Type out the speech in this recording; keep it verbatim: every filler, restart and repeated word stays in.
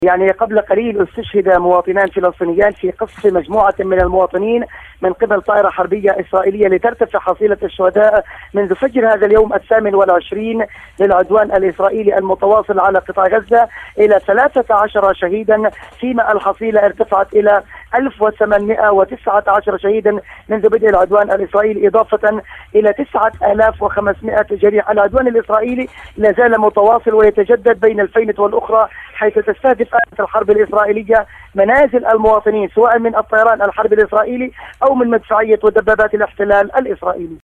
يعني قبل قليل استشهد مواطنان فلسطينيان في قصف مجموعة من المواطنين من قبل طائرة حربية إسرائيلية، لترتفع حصيلة الشهداء منذ فجر هذا اليوم الثامن والعشرين للعدوان الإسرائيلي المتواصل على قطاع غزة إلى ثلاثة عشر شهيدا، فيما الحصيلة ارتفعت إلى ألف وثمانمئة وتسعة عشر شهيدا منذ بدء العدوان الإسرائيلي، إضافة إلى تسعة آلاف وخمسمئة جريح. العدوان الإسرائيلي لا زال متواصل ويتجدد بين الفينة والأخرى، حيث تستهدف آلة الحرب الإسرائيلية منازل المواطنين سواء من الطيران الحربي الإسرائيلي أو من مدفعية ودبابات الاحتلال الإسرائيلي.